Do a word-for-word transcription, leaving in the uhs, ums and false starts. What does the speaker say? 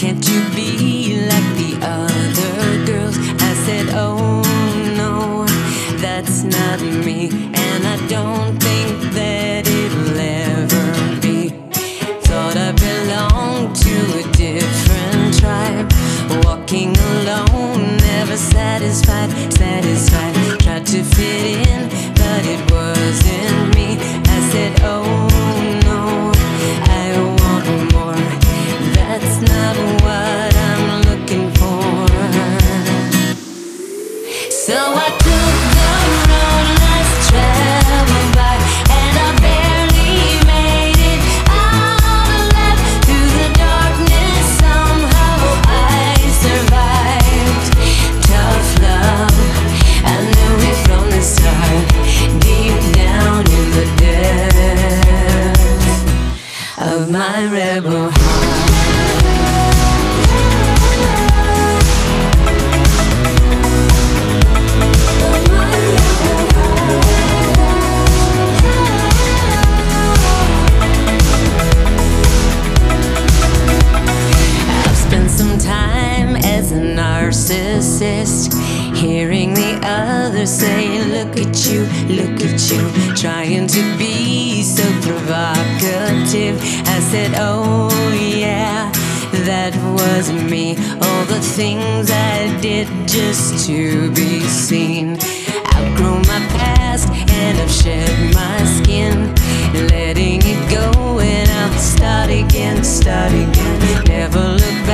can't you be like the other girls? I said, oh no, that's not me, and I don't think that it'll ever be. Thought I belonged to a different tribe, walking alone, never satisfied, satisfied. Tried to fit in, but it wasn't me. I said, oh no, I want more. That's not what I'm looking for. So I took the road less traveled by, and I barely made it out alive. Through the darkness, somehow I survived. Tough love, I knew it from the start. Deep down in the depths of my rebel heart. As a narcissist, hearing the others say, look at you, look at you, trying to be so provocative. I said, oh yeah, that was me. All the things I did just to be seen. Outgrown my past and I've shed my skin, letting it go and I'll start again, start again. Never look